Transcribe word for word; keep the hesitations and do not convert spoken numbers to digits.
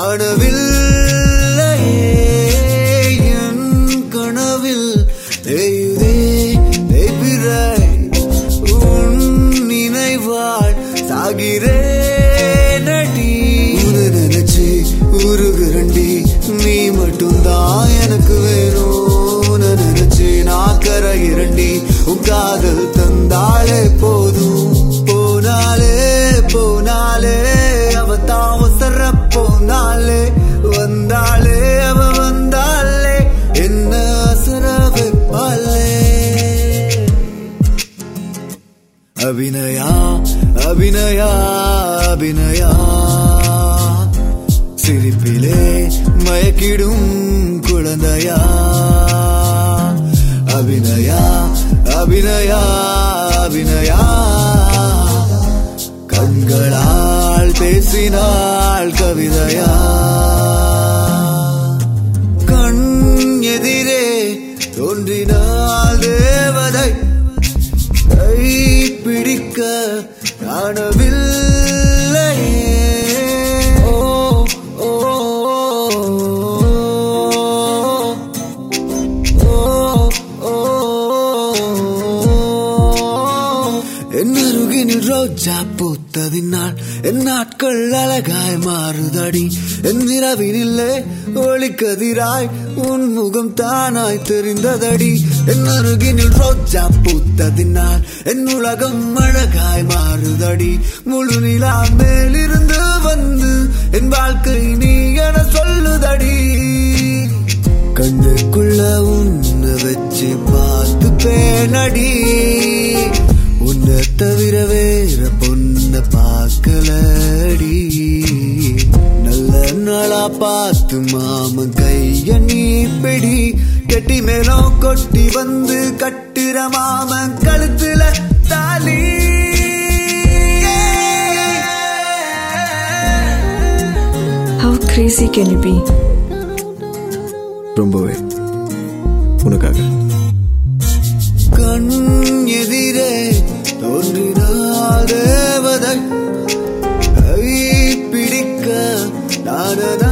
காணவில்லை என் கனவில் தேயுதே தேய்பிறை உன் நினைவாள் சாகிறேன் அடி. உன்னை நினைச்சு உருகுரண்டி நீ மட்டும்தான் எனக்கு வேணும். உன்னை நினைச்சு நான் கரையிரண்டி உன் காதல் தந்தாலே போதும். போனாலே போனாலே அவ தாவசர போனாலே வந்தாலே அவ வந்தாலே என்ன அசர வைப்பாலே. அபிநயா அபிநயா அபிநயா சிரிப்பிலே மயக்கிடும் குழந்தையா. அபிநயா அபிநயா அபிநயா கண்களால் பேசினாள் கவிதையா. கண் எதிரே தோன்றினாள் தேவதை கை பிடிக்க காணவில்லை. என்னருகினில் ரோஜா பூத்ததினால் என் நாட்கள் அழகாய் மாறுதடி. என் நிறவினில்லே ஒளிக்கதிராய் உன் முகம் தானாய் தெரிந்ததடி. என் அருகினில் ரோஜா பூத்ததினால் என் உலகம் அழகாய் மாறுதடி. முழு நிலா மேலிருந்து வந்து என் வாழ்க்கை நீ என சொல்லுதடி. கண்ணுக்குள்ள உன்னை வச்சு பார்த்து பேனடி. உன்னை தவிர வேற பொண்ண பார்க்கலடி. நல்ல நாளா பார்த்து மாமன் கைய நீ பிடி. கெட்டி மேலும் கொட்டி வந்து கட்டுற மாமன் கழுத்துல தாலி. How crazy can you be? ரொம்பவே உனக்காக. கண் எதிரே தோன்றினாள் தேவதை கை பிடிக்க நான